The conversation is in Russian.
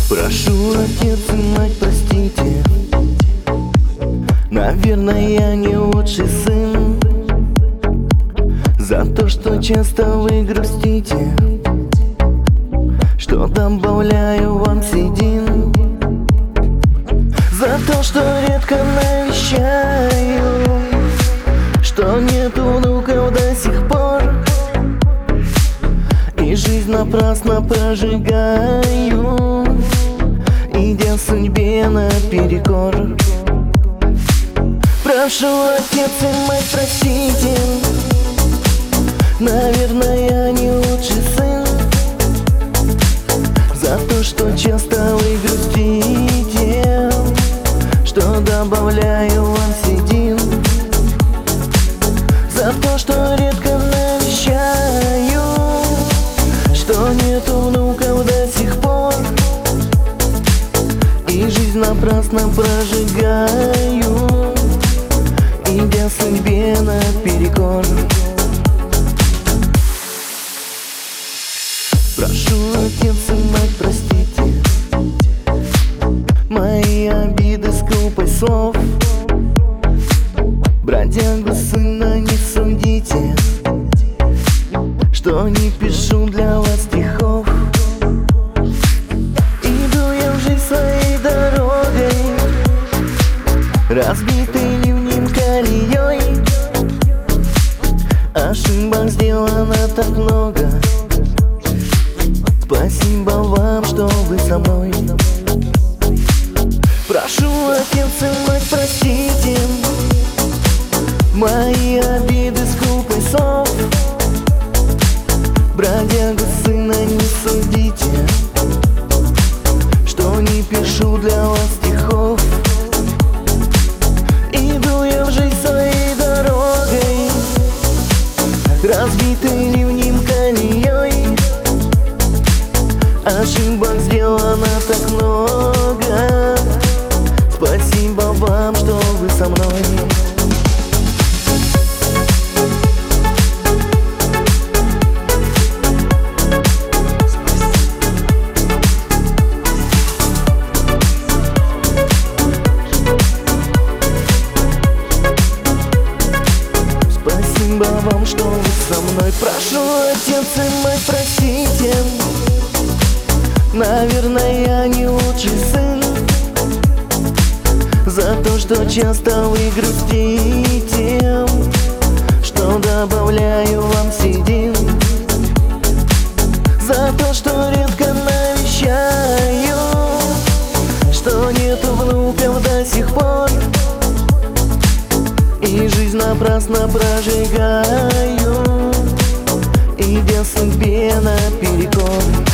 Прошу, отец и мать, простите. Наверное, я не лучший сын. За то, что часто вы грустите, что добавляю вам седин. За то, что редко навещаю, что нету внуков до сих пор, и жизнь напрасно прожигаю, идя судьбе наперекор. Прошу, отец и мать, простите. Наверное, я не лучший сын. За то, что часто вы грустите, что добавляю вам седин. За то, что редко навещаю, что нету внуков до сих пор, и жизнь напрасно прожигаю, идя судьбе наперекор. Прошу, отец и мать, простите мои обиды, скупость слов. Бродягу сына не судите, что не пишу для вас стихов. Иду я в жизнь своей дорогой, разбитой ливнем колеей. Ошибок сделано так много. Спасибо вам, что вы со мной. Прошу, отец и мать, простите мои обиды, скупость слов. Бродягу сына не судите, что не пишу для вас стихов. Иду я в жизнь своей дорогой, разбитой ливнем колеей. Ошибок сделано так много. Спасибо вам, что вы со мной. Спасибо вам, что вы со мной. Прошу, отец и мать, простите. Наверное, я не лучший сын. За то, что часто вы грустите, что добавляю вам седин. За то, что редко навещаю, что нету внуков до сих пор, и жизнь напрасно прожигаю, идя судьбе наперекор.